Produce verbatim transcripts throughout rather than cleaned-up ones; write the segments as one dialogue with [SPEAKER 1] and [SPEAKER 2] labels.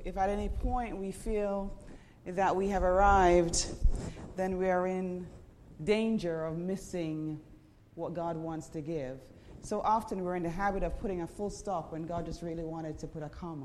[SPEAKER 1] if at any point we feel that we have arrived, then we are in danger of missing what God wants to give. So often we're in the habit of putting a full stop when God just really wanted to put a comma.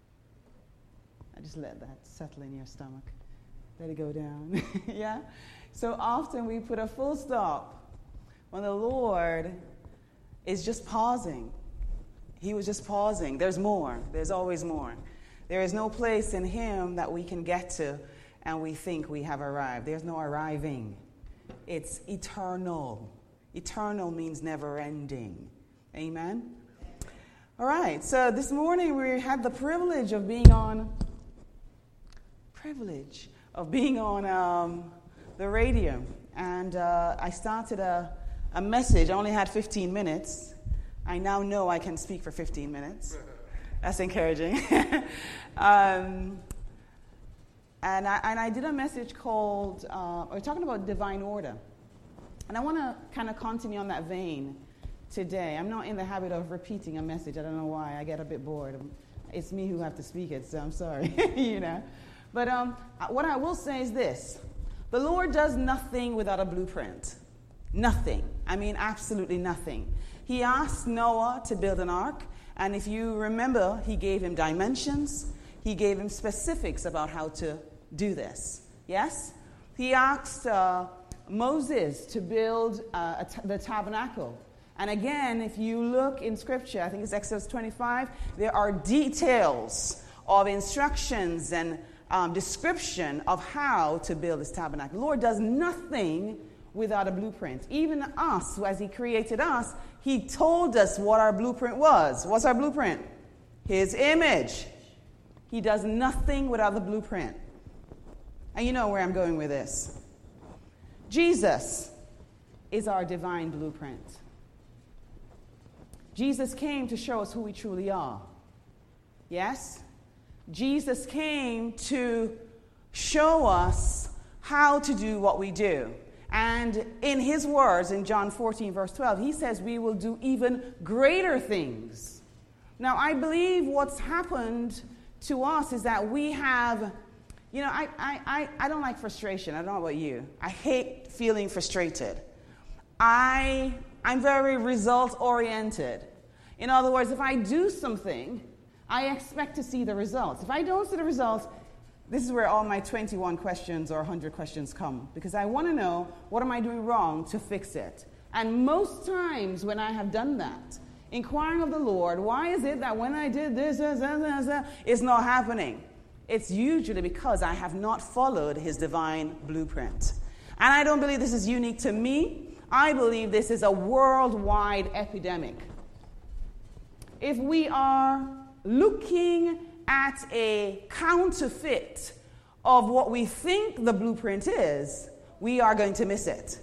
[SPEAKER 1] I just let that settle in your stomach. Let it go down. Yeah? So often we put a full stop when the Lord is just pausing. He was just pausing. There's more. There's always more. There is no place in Him that we can get to and we think we have arrived. There's no arriving. It's eternal. Eternal means never ending. Amen? All right. So this morning we had the privilege of being on, privilege of being on um, the radio. And uh, I started a, a message. I only had fifteen minutes. I now know I can speak for fifteen minutes. That's encouraging. um, and, I, and I did a message called, uh, we're talking about divine order. And I want to kind of continue on that vein today. I'm not in the habit of repeating a message. I don't know why. I get a bit bored. It's me who have to speak it, so I'm sorry. you know. But um, what I will say is this. The Lord does nothing without a blueprint. Nothing. I mean, absolutely nothing. He asked Noah to build an ark. And if you remember, he gave him dimensions. He gave him specifics about how to do this. Yes? He asked uh, Moses to build uh, a t- the tabernacle. And again, if you look in Scripture, I think it's Exodus twenty-five, there are details of instructions and um, description of how to build this tabernacle. The Lord does nothing without a blueprint. Even us, as He created us, He told us what our blueprint was. What's our blueprint? His image. He does nothing without the blueprint. And you know where I'm going with this. Jesus is our divine blueprint. Jesus came to show us who we truly are. Yes? Jesus came to show us how to do what we do. And in His words, in John fourteen, verse twelve, He says we will do even greater things. Now, I believe what's happened to us is that we have, you know, I, I, I, I don't like frustration. I don't know about you. I hate feeling frustrated. I, I'm very result-oriented. In other words, if I do something, I expect to see the results. If I don't see the results, this is where all my twenty-one questions or one hundred questions come, because I want to know, what am I doing wrong to fix it? And most times when I have done that, inquiring of the Lord, why is it that when I did this, this, this, this, this it's not happening? It's usually because I have not followed His divine blueprint. And I don't believe this is unique to me. I believe this is a worldwide epidemic. If we are looking at a counterfeit of what we think the blueprint is, we are going to miss it.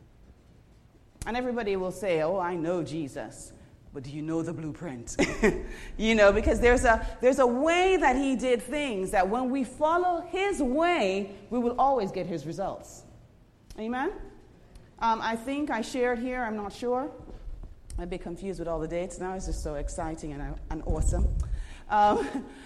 [SPEAKER 1] And everybody will say, oh, I know Jesus. But do you know the blueprint? you know, because there's a there's a way that He did things that when we follow His way, we will always get His results. Amen? Um, I think I shared here, I'm not sure. I'm a bit confused with all the dates now. It's just so exciting and, and awesome. Um,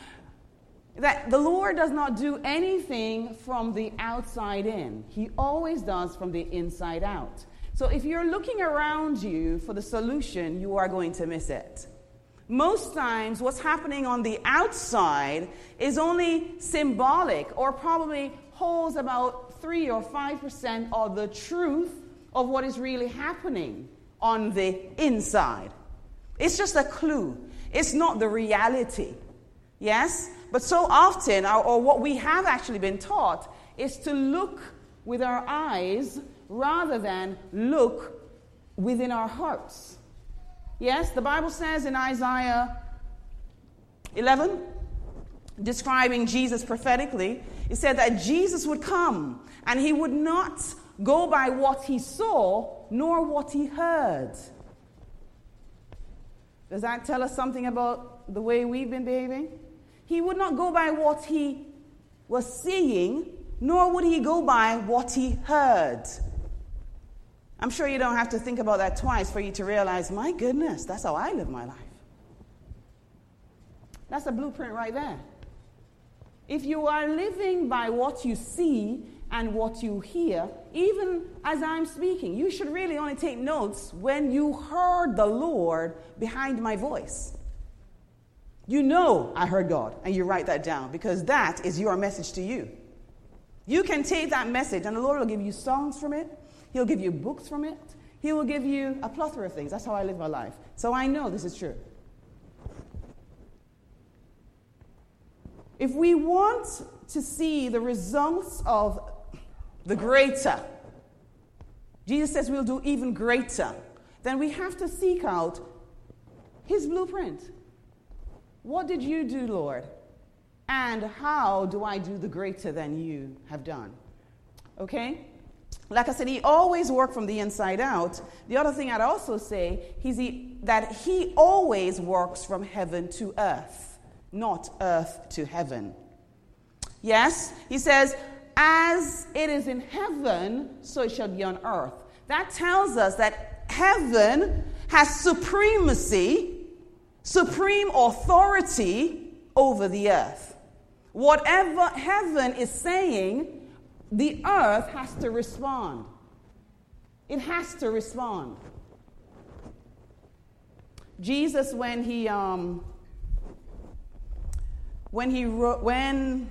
[SPEAKER 1] that the Lord does not do anything from the outside in. He always does from the inside out. So if you're looking around you for the solution, you are going to miss it. Most times, what's happening on the outside is only symbolic or probably holds about three or five percent of the truth of what is really happening on the inside. It's just a clue. It's not the reality. Yes? But so often, or, or what we have actually been taught, is to look with our eyes rather than look within our hearts. Yes, the Bible says in Isaiah eleven, describing Jesus prophetically, it said that Jesus would come and He would not go by what He saw nor what He heard. Does that tell us something about the way we've been behaving? He would not go by what He was seeing, nor would He go by what He heard. I'm sure you don't have to think about that twice for you to realize, my goodness, that's how I live my life. That's a blueprint right there. If you are living by what you see and what you hear, even as I'm speaking, you should really only take notes when you heard the Lord behind my voice. You know I heard God, and you write that down, because that is your message to you. You can take that message, and the Lord will give you songs from it. He'll give you books from it. He will give you a plethora of things. That's how I live my life. So I know this is true. If we want to see the results of the greater, Jesus says we'll do even greater, then we have to seek out his blueprint. What did you do, Lord? And how do I do the greater than you have done? Okay? Like I said, he always worked from the inside out. The other thing I'd also say is he, that he always works from heaven to earth, not earth to heaven. Yes, he says, as it is in heaven, so it shall be on earth. That tells us that heaven has supremacy, supreme authority over the earth. Whatever heaven is saying, the earth has to respond. It has to respond. Jesus, when he, um, when he, ro- when,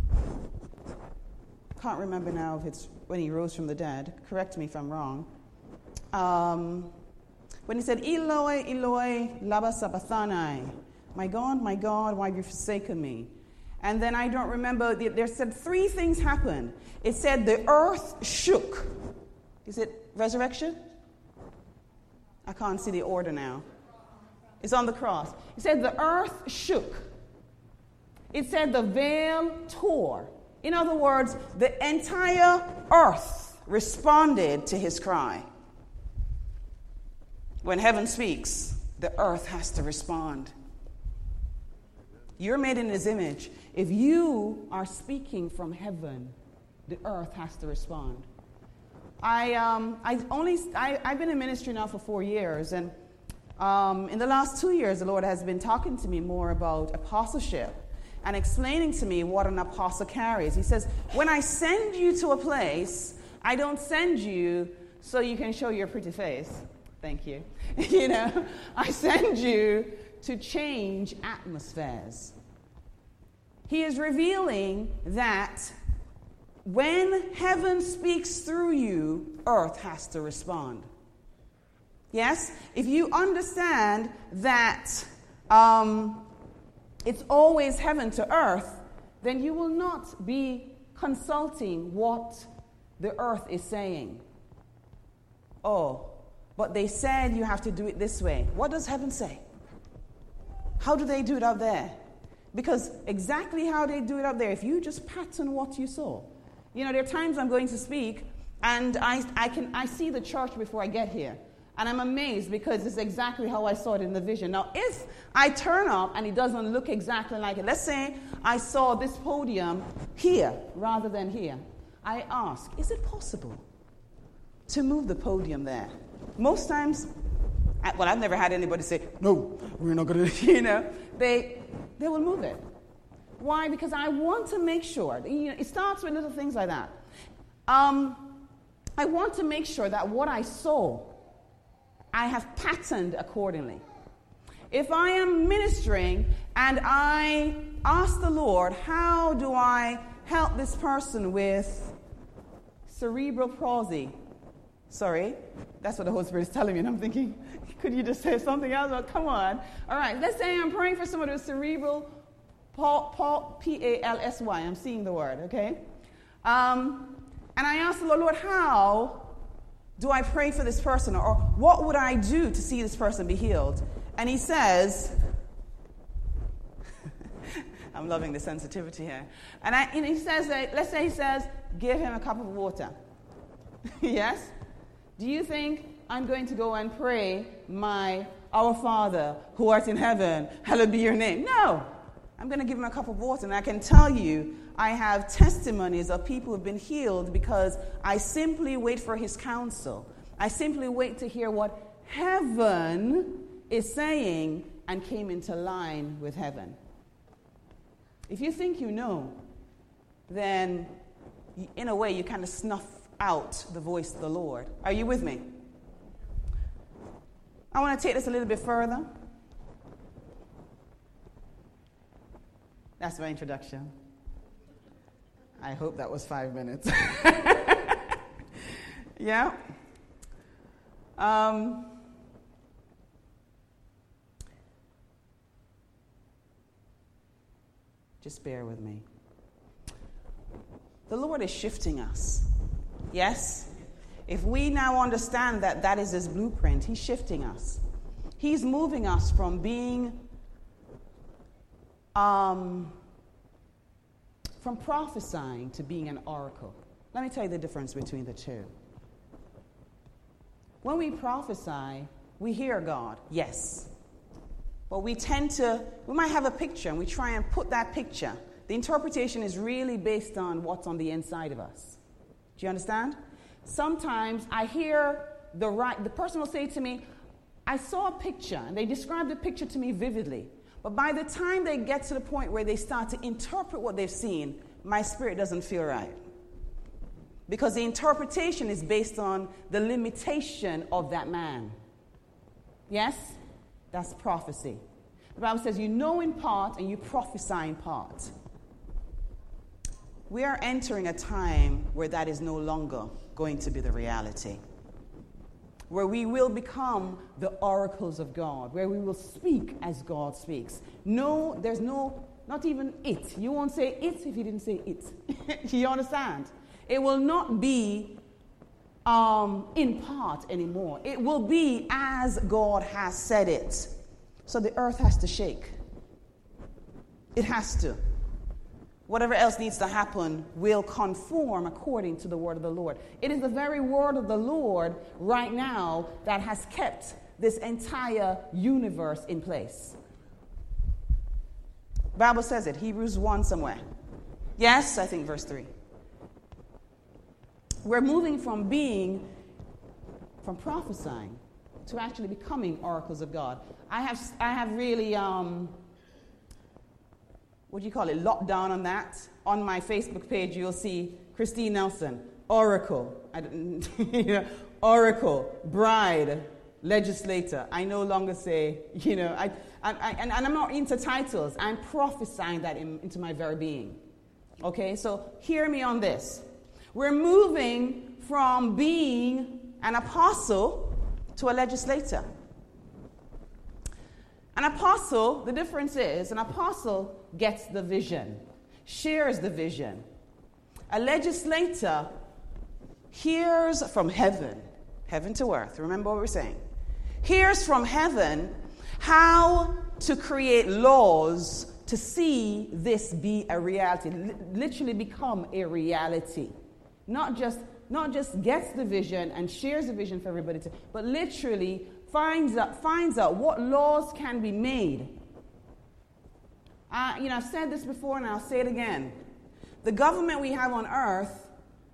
[SPEAKER 1] can't remember now if it's when he rose from the dead. Correct me if I'm wrong. Um, when he said, Eloi, Eloi, lama sabachthani, my God, my God, why have you forsaken me? And then I don't remember, there said three things happened. It said the earth shook. Is it resurrection? I can't see the order now. It's on the cross. It said the earth shook. It said the veil tore. In other words, the entire earth responded to his cry. When heaven speaks, the earth has to respond. You're made in his image. If you are speaking from heaven, the earth has to respond. I um I only I, I've been in ministry now for four years, and um, in the last two years, the Lord has been talking to me more about apostleship and explaining to me what an apostle carries. He says, when I send you to a place, I don't send you so you can show your pretty face. Thank you. You know, I send you to change atmospheres. He is revealing that when heaven speaks through you, earth has to respond. Yes? If you understand that um, it's always heaven to earth, then you will not be consulting what the earth is saying. Oh, but they said you have to do it this way. What does heaven say? How do they do it up there? Because exactly how they do it up there, if you just pattern what you saw. You know, there are times I'm going to speak, and I, I can I see the church before I get here. And I'm amazed because it's exactly how I saw it in the vision. Now, if I turn up and it doesn't look exactly like it, let's say I saw this podium here rather than here. I ask, is it possible to move the podium there? Most times, well, I've never had anybody say, no, we're not going to, you know. They they will move it. Why? Because I want to make sure. You know, it starts with little things like that. Um, I want to make sure that what I saw, I have patterned accordingly. If I am ministering and I ask the Lord, how do I help this person with cerebral palsy? Sorry, that's what the Holy Spirit is telling me, and I'm thinking, could you just say something else? Well, come on. All right, let's say I'm praying for someone with cerebral P A L S Y. I'm seeing the word, okay? Um, and I ask the Lord, Lord, how do I pray for this person? Or what would I do to see this person be healed? And he says, I'm loving the sensitivity here. And, I, and he says that, let's say he says, give him a cup of water. Yes? Do you think I'm going to go and pray my Our Father who art in heaven, hallowed be your name? No. I'm going to give him a cup of water, and I can tell you I have testimonies of people who have been healed because I simply wait for his counsel. I simply wait to hear what heaven is saying and came into line with heaven. If you think you know, then you, in a way you kind of snuff out the voice of the Lord. Are you with me? I want to take this a little bit further. That's my introduction. I hope that was five minutes. Yeah. Um, just bear with me. The Lord is shifting us. Yes? If we now understand that that is His blueprint, He's shifting us. He's moving us from being, um, from prophesying to being an oracle. Let me tell you the difference between the two. When we prophesy, we hear God, yes. But we tend to, we might have a picture and we try and put that picture. The interpretation is really based on what's on the inside of us. Do you understand? Sometimes I hear the right, the person will say to me, I saw a picture, and they describe the picture to me vividly. But by the time they get to the point where they start to interpret what they've seen, my spirit doesn't feel right. Because the interpretation is based on the limitation of that man. Yes? That's prophecy. The Bible says you know in part and you prophesy in part. We are entering a time where that is no longer going to be the reality. Where we will become the oracles of God, where we will speak as God speaks. No, there's no, not even it. You won't say it if you didn't say it. You understand? It will not be um, in part anymore. It will be as God has said it. So the earth has to shake. It has to. Whatever else needs to happen will conform according to the word of the Lord. It is the very word of the Lord right now that has kept this entire universe in place. The Bible says it, Hebrews one somewhere. Yes, I think verse three. We're moving from being, from prophesying to actually becoming oracles of God. I have, I have really, um, what do you call it, locked down on that. On my Facebook page, you'll see Christine Nelson, oracle, I don't, you know, oracle, bride, legislator. I no longer say, you know, I, I, I and, and I'm not into titles. I'm prophesying that in, into my very being. Okay, so hear me on this. We're moving from being an apostle to a legislator. An apostle, the difference is, an apostle gets the vision, shares the vision. A legislator hears from heaven, heaven to earth. Remember what we're saying? Hears from heaven how to create laws to see this be a reality, literally become a reality. Not just, not just gets the vision and shares the vision for everybody to, but literally finds out, finds out what laws can be made. Uh, you know, I've said this before and I'll say it again. The government we have on earth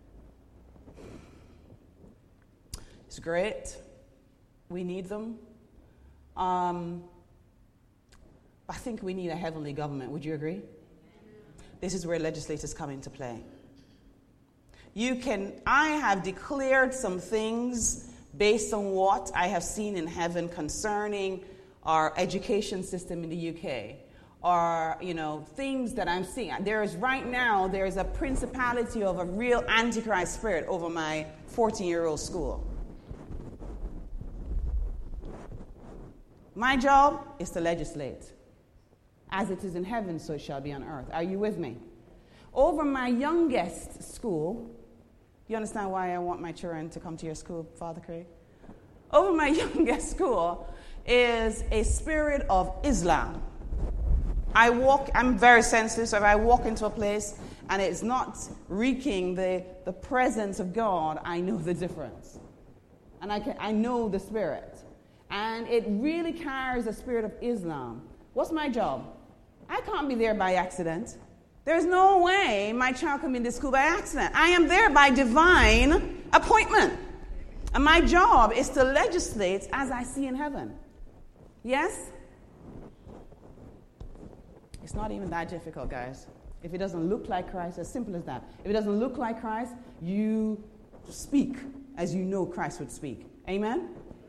[SPEAKER 1] is great. We need them. Um, I think we need a heavenly government. Would you agree? This is where legislators come into play. You can, I have declared some things based on what I have seen in heaven concerning our education system in the U K, or, you know, things that I'm seeing. There is right now, there is a principality of a real antichrist spirit over my fourteen-year-old school. My job is to legislate. As it is in heaven, so it shall be on earth. Are you with me? Over my youngest school, you understand why I want my children to come to your school, Father Craig? Over my youngest school is a spirit of Islam. I walk, I'm very sensitive, so if I walk into a place and it's not reeking the, the presence of God, I know the difference. And I, can, I know the spirit. And it really carries a spirit of Islam. What's my job? I can't be there by accident. There's no way my child can be in this school by accident. I am there by divine appointment. And my job is to legislate as I see in heaven. Yes? It's not even that difficult, guys. If it doesn't look like Christ, as simple as that. If it doesn't look like Christ, you speak as you know Christ would speak. Amen?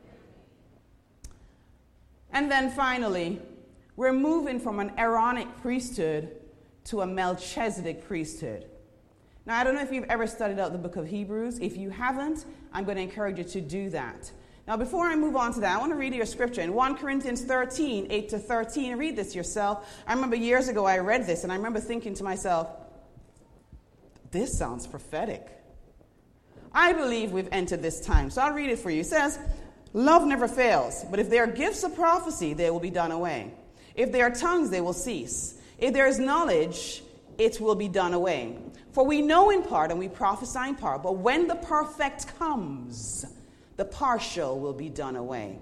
[SPEAKER 1] And then finally, we're moving from an Aaronic priesthood to a Melchizedek priesthood. Now, I don't know if you've ever studied out the book of Hebrews. If you haven't, I'm going to encourage you to do that. Now, before I move on to that, I want to read you a scripture in First Corinthians thirteen, eight to thirteen. Read this yourself. I remember years ago I read this, and I remember thinking to myself, this sounds prophetic. I believe we've entered this time, so I'll read it for you. It says, love never fails, but if there are gifts of prophecy, they will be done away. If there are tongues, they will cease. If there is knowledge, it will be done away. For we know in part and we prophesy in part, but when the perfect comes, the partial will be done away.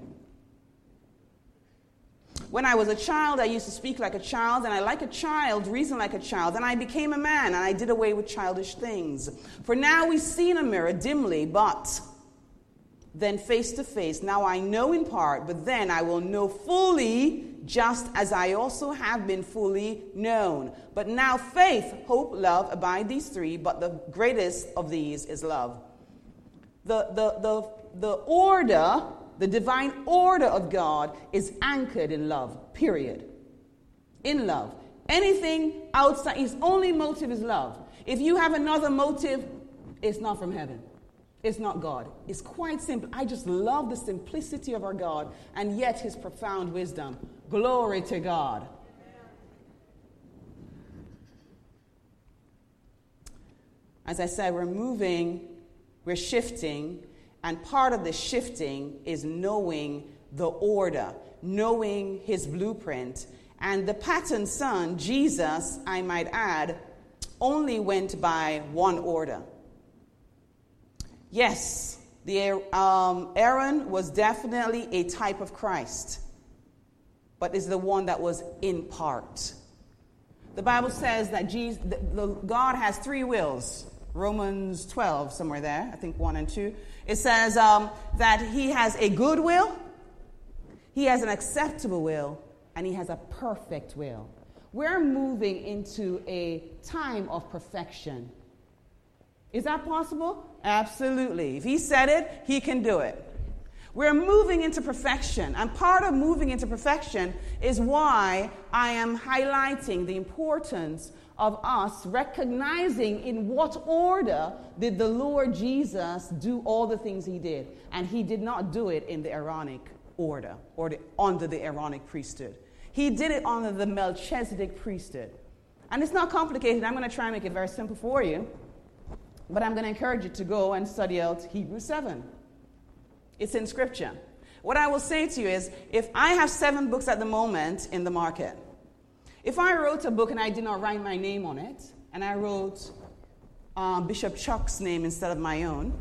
[SPEAKER 1] When I was a child, I used to speak like a child, and I, like a child, reason like a child. Then I became a man, and I did away with childish things. For now we see in a mirror dimly, but then face to face. Now I know in part, but then I will know fully, just as I also have been fully known. But now faith, hope, love, abide, these three, but the greatest of these is love. The, the, the, the order, the divine order of God is anchored in love, period. In love. Anything outside, his only motive is love. If you have another motive, it's not from heaven. It's not God. It's quite simple. I just love the simplicity of our God and yet his profound wisdom. Glory to God. As I said, we're moving, we're shifting, and part of the shifting is knowing the order, knowing his blueprint. And the pattern son, Jesus, I might add, only went by one order. Yes, the, um, Aaron was definitely a type of Christ, but is the one that was in part. The Bible says that Jesus, the, the, God has three wills. Romans twelve, somewhere there, I think one and two. It says um, that he has a good will, he has an acceptable will, and he has a perfect will. We're moving into a time of perfection. Is that possible? Absolutely. If he said it, he can do it. We're moving into perfection. And part of moving into perfection is why I am highlighting the importance of us recognizing in what order did the Lord Jesus do all the things he did. And he did not do it in the Aaronic order or the, under the Aaronic priesthood. He did it under the Melchizedek priesthood. And it's not complicated. I'm going to try and make it very simple for you. But I'm going to encourage you to go and study out Hebrews seven. It's in Scripture. What I will say to you is, if I have seven books at the moment in the market, if I wrote a book and I did not write my name on it, and I wrote um, Bishop Chuck's name instead of my own,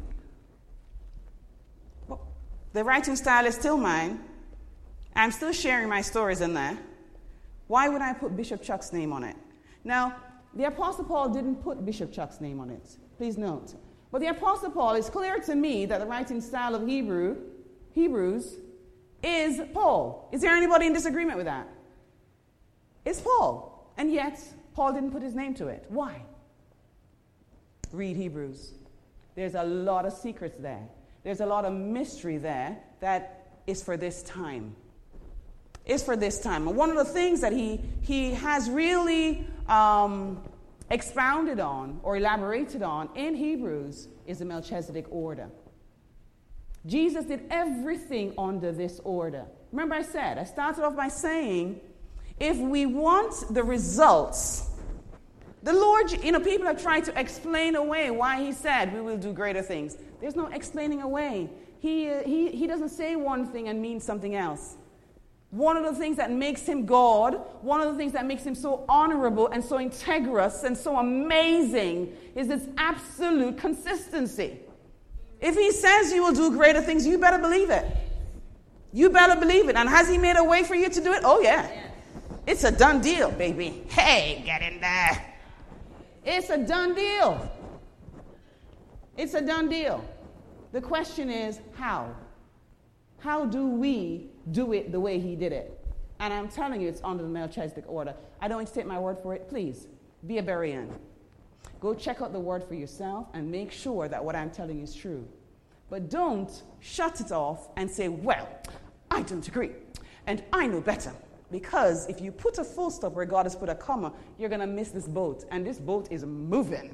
[SPEAKER 1] well, the writing style is still mine. I'm still sharing my stories in there. Why would I put Bishop Chuck's name on it? Now, the Apostle Paul didn't put Bishop Chuck's name on it. Please note. But the Apostle Paul, is clear to me that the writing style of Hebrew, Hebrews is Paul. Is there anybody in disagreement with that? It's Paul. And yet, Paul didn't put his name to it. Why? Read Hebrews. There's a lot of secrets there. There's a lot of mystery there that is for this time. Is for this time. And one of the things that he, he has really um, expounded on or elaborated on in Hebrews is the Melchizedek order. Jesus did everything under this order. Remember I said, I started off by saying, if we want the results, the Lord, you know, people have tried to explain away why he said we will do greater things. There's no explaining away. He, uh, he, he doesn't say one thing and mean something else. One of the things that makes him God, one of the things that makes him so honorable and so integrous and so amazing is this absolute consistency. If he says you will do greater things, you better believe it. You better believe it. And has he made a way for you to do it? Oh, yeah. It's a done deal, baby. Hey, get in there. It's a done deal. It's a done deal. The question is, how? How do we do it the way he did it? And I'm telling you, it's under the Melchizedek order. I don't want you to take my word for it. Please, Be a Berean. Go check out the word for yourself and make sure that what I'm telling you is true. But don't shut it off and say, well, I don't agree, and I know better. Because if you put a full stop where God has put a comma, you're going to miss this boat, and this boat is moving.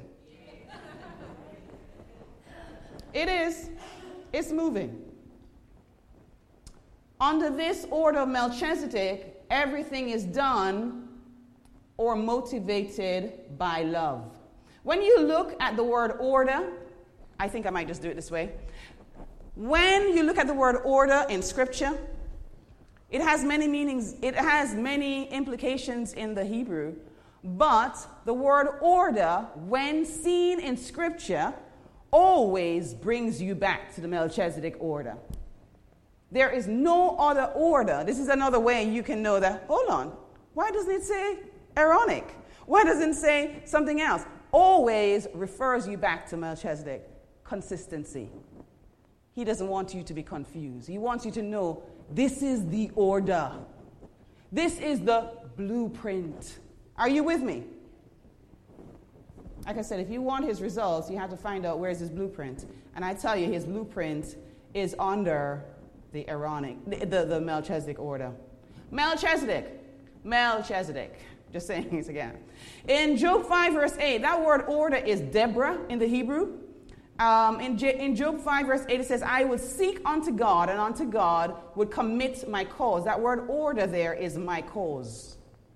[SPEAKER 1] It is. It's moving. Under this order of Melchizedek, everything is done or motivated by love. When you look at the word order, I think I might just do it this way. When you look at the word order in Scripture, it has many meanings, it has many implications in the Hebrew, but the word order, when seen in Scripture, always brings you back to the Melchizedek order. There is no other order. This is another way you can know that, hold on, why doesn't it say Aaronic? Why doesn't it say something else? Always refers you back to Melchizedek. Consistency. He doesn't want you to be confused. He wants you to know this is the order. This is the blueprint. Are you with me? Like I said, if you want his results, you have to find out where's his blueprint. And I tell you, his blueprint is under the Aaronic, the, the, the Melchizedek order. Melchizedek. Melchizedek. Just saying this again. In Job five, verse eight, that word order is Deborah in the Hebrew. Um, in, J- in Job five, verse eight, it says, I would seek unto God, and unto God would commit my cause. That word order there is my cause.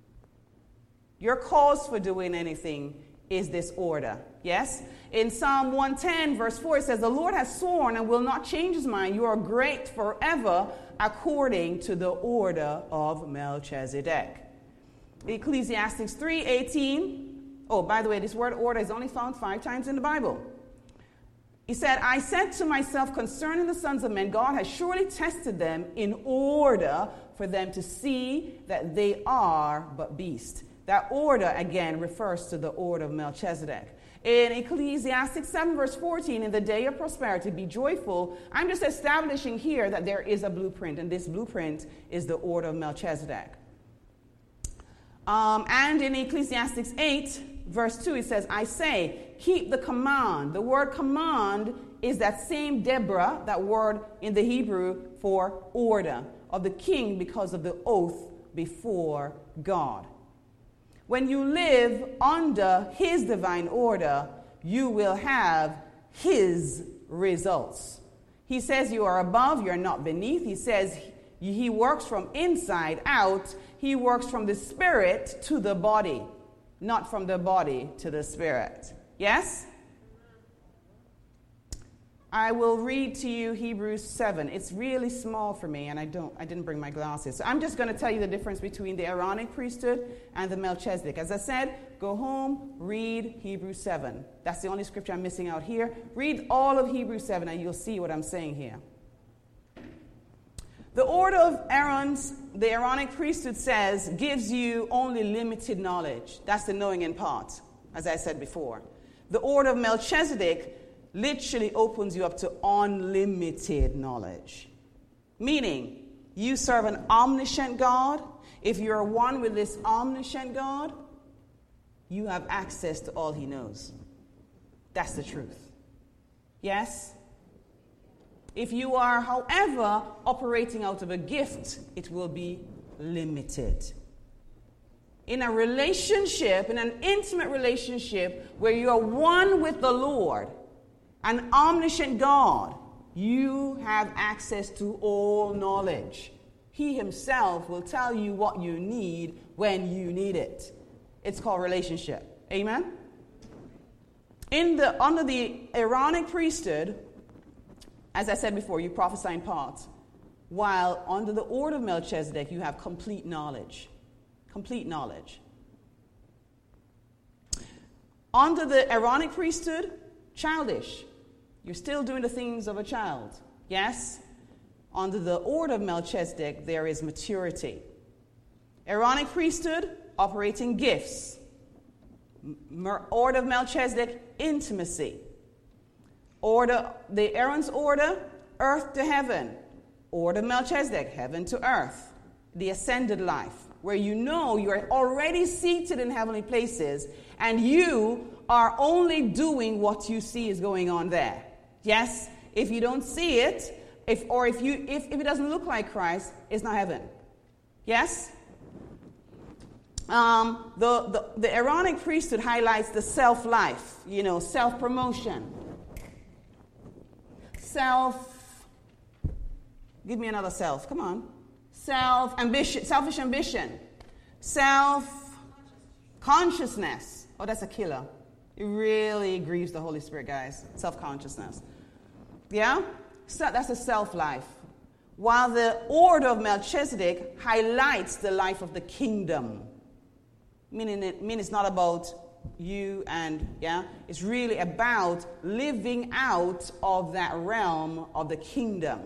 [SPEAKER 1] Your cause for doing anything is this order. Yes? In Psalm one ten, verse four, it says, the Lord has sworn and will not change his mind. You are great forever according to the order of Melchizedek. Ecclesiastes three eighteen. Oh, by the way, this word order is only found five times in the Bible. He said, I said to myself concerning the sons of men, God has surely tested them in order for them to see that they are but beasts. That order, again, refers to the order of Melchizedek. In Ecclesiastes seven, verse fourteen, in the day of prosperity, be joyful. I'm just establishing here that there is a blueprint, and this blueprint is the order of Melchizedek. Um, and in Ecclesiastes eight, verse two, it says, I say, keep the command. The word command is that same Deborah, that word in the Hebrew for order, of the king because of the oath before God. When you live under his divine order, you will have his results. He says you are above, you're not beneath. He says he works from inside out. He works from the spirit to the body, not from the body to the spirit. Yes? I will read to you Hebrews seven. It's really small for me, and I don't, I didn't bring my glasses. So I'm just going to tell you the difference between the Aaronic priesthood and the Melchizedek. As I said, go home, read Hebrews seven. That's the only scripture I'm missing out here. Read all of Hebrews seven, and you'll see what I'm saying here. The order of Aaron's, the Aaronic priesthood says, gives you only limited knowledge. That's the knowing in part, as I said before. The order of Melchizedek literally opens you up to unlimited knowledge. Meaning, you serve an omniscient God. If you're one with this omniscient God, you have access to all he knows. That's the truth. Yes? If you are, however, operating out of a gift, it will be limited. In a relationship, in an intimate relationship where you are one with the Lord, an omniscient God, you have access to all knowledge. He himself will tell you what you need when you need it. It's called relationship. Amen? In the, under the Aaronic priesthood, as I said before, you prophesy in part, while under the order of Melchizedek, you have complete knowledge. Complete knowledge. Under the Aaronic priesthood, childish. You're still doing the things of a child. Yes? Under the order of Melchizedek, there is maturity. Aaronic priesthood, operating gifts. M- order of Melchizedek, intimacy. Order, the Aaron's order, earth to heaven. Order of Melchizedek, heaven to earth. The ascended life. where you know you're already seated in heavenly places and you are only doing what you see is going on there. Yes? If you don't see it, if or if you if, if it doesn't look like Christ, it's not heaven. Yes? Um, the, the, the Aaronic priesthood highlights the self-life, you know, self-promotion. Self, give me another self, come on. Self-ambition, selfish ambition. Self-consciousness. Oh, that's a killer. It really grieves the Holy Spirit, guys. Self-consciousness. Yeah? So that's a self-life. While the order of Melchizedek highlights the life of the kingdom. Meaning, it, meaning it's not about you and, yeah? It's really about living out of that realm of the kingdom.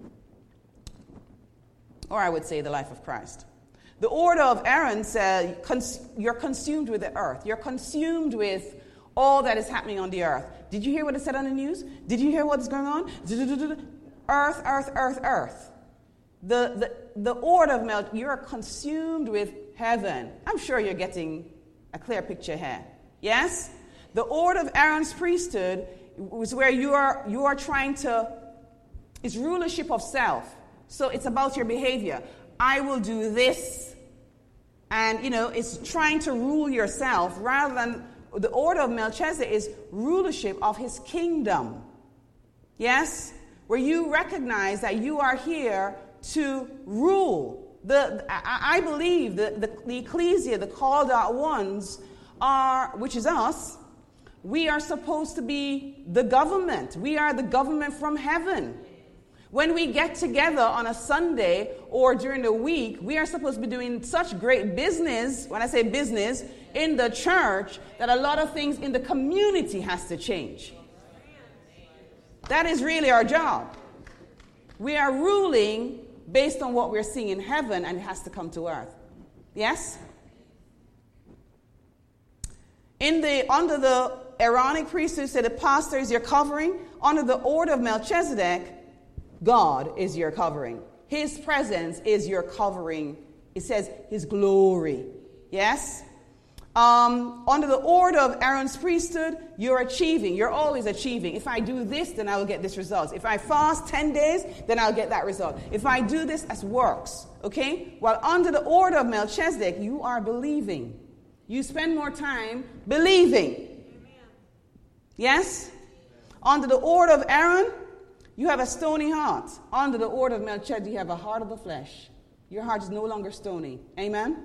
[SPEAKER 1] Or I would say the life of Christ. The order of Aaron said, cons- you're consumed with the earth. You're consumed with all that is happening on the earth. Did you hear what it said on the news? Did you hear what's going on? Earth, earth, earth, earth. The, the, the order of Melchizedek, you're consumed with heaven. I'm sure you're getting a clear picture here. Yes? The order of Aaron's priesthood was where you are, you are trying to, it's rulership of self. So it's about your behavior. I will do this. And, you know, it's trying to rule yourself rather than the order of Melchizedek is rulership of his kingdom. Yes? Where you recognize that you are here to rule. The, I, I believe the, the, the ecclesia, the called out ones, are, which is us, we are supposed to be the government. We are the government from heaven. When we get together on a Sunday or during the week, we are supposed to be doing such great business, when I say business, in the church, that a lot of things in the community has to change. That is really our job. We are ruling based on what we're seeing in heaven, and it has to come to earth. Yes? In the under the Aaronic priesthood, said the pastor is your covering. Under the order of Melchizedek, God is your covering. His presence is your covering. It says his glory. Yes? Um, under the order of Aaron's priesthood, you're achieving. You're always achieving. If I do this, then I will get this result. If I fast ten days, then I'll get that result. If I do this as works, okay? While under the order of Melchizedek, you are believing. You spend more time believing. Amen. Yes? Under the order of Aaron, you have a stony heart. Under the order of Melchizedek, you have a heart of the flesh. Your heart is no longer stony. Amen?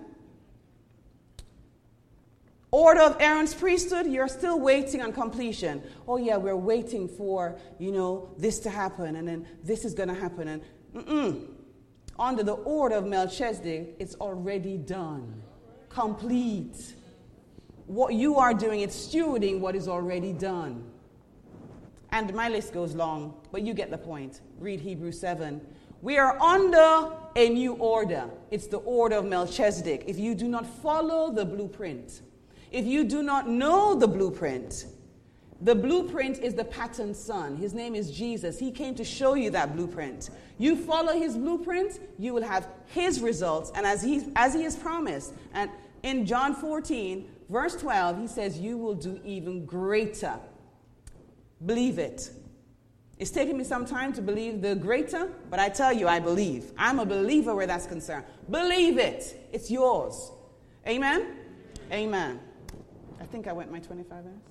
[SPEAKER 1] Order of Aaron's priesthood, you're still waiting on completion. Oh yeah, we're waiting for, you know, this to happen, and then this is going to happen. And mm-mm. Under the order of Melchizedek, it's already done. Complete. What you are doing, it's stewarding what is already done. And my list goes long, but you get the point. Read Hebrews seven. We are under a new order. It's the order of Melchizedek. If you do not follow the blueprint, if you do not know the blueprint, the blueprint is the patterned son. His name is Jesus. He came to show you that blueprint. You follow his blueprint, you will have his results. And as he, as he has promised, and in John fourteen, verse twelve, he says, you will do even greater. Believe it. It's taken me some time to believe the greater, but I tell you, I believe. I'm a believer where that's concerned. Believe it. It's yours. Amen? Amen. I think I went my twenty-five minutes.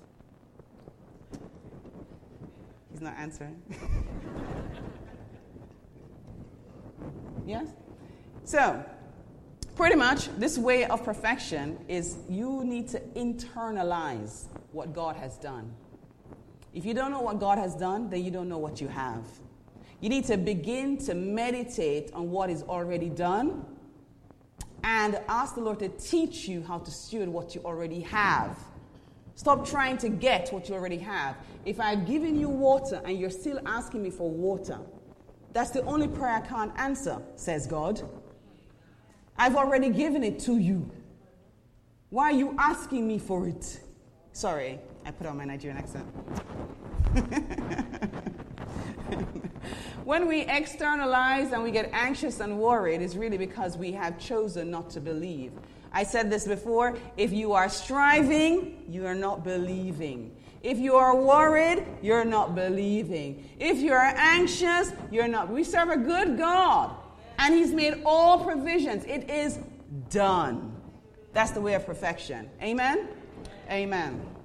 [SPEAKER 1] He's not answering. Yes? So, pretty much, this way of perfection is you need to internalize what God has done. If you don't know what God has done, then you don't know what you have. You need to begin to meditate on what is already done and ask the Lord to teach you how to steward what you already have. Stop trying to get what you already have. If I've given you water and you're still asking me for water, that's the only prayer I can't answer, says God. I've already given it to you. Why are you asking me for it? Sorry, I put on my Nigerian accent. when we externalize and we get anxious and worried, it's really because we have chosen not to believe. I said this before, if you are striving, you are not believing. If you are worried, you're not believing. If you are anxious, you're not. We serve a good God, and he's made all provisions. It is done. That's the way of perfection. Amen? Amen.